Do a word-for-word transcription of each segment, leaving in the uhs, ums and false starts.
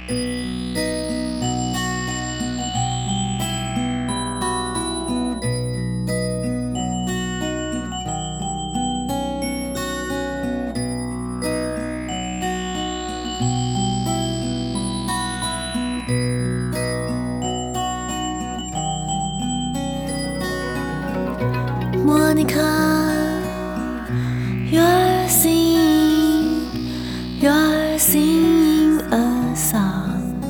Monica, you're singing, you're singing a song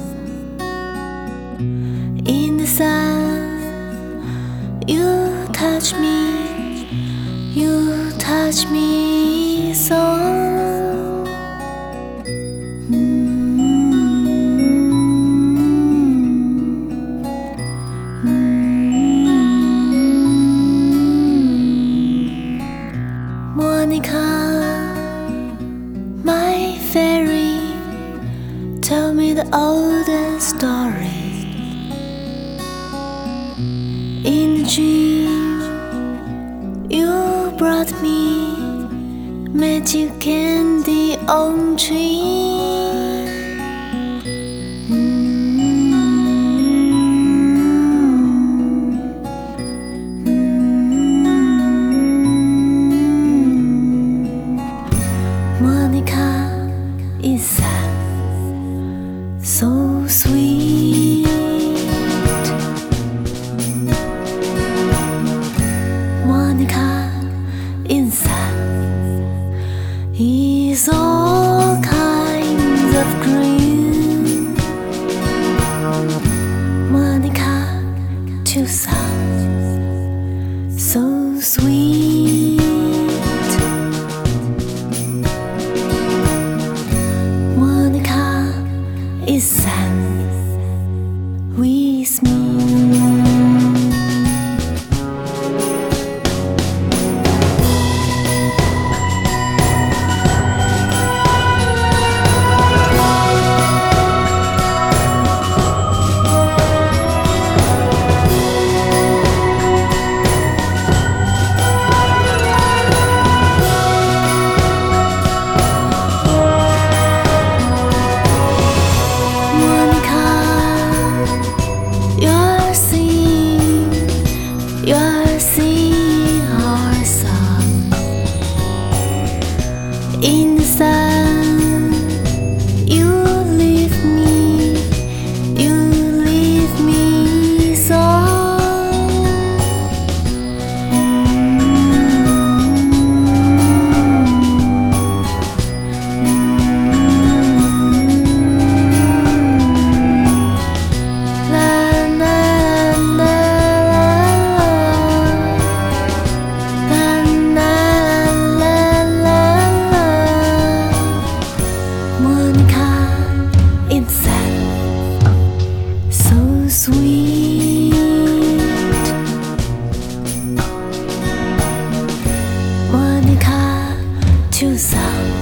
in the sun. You touch me, you touch me so. Monica, my fairy, tell me the oldest story. In a dream, you brought me magic candy on tree. Monica is sad, so sweet. Monica inside is all kinds of green. Monica too soft, so sweet. Is sad with me. You're singing our song in the sun. You leave me, you leave me so. Sweet Monica too soft.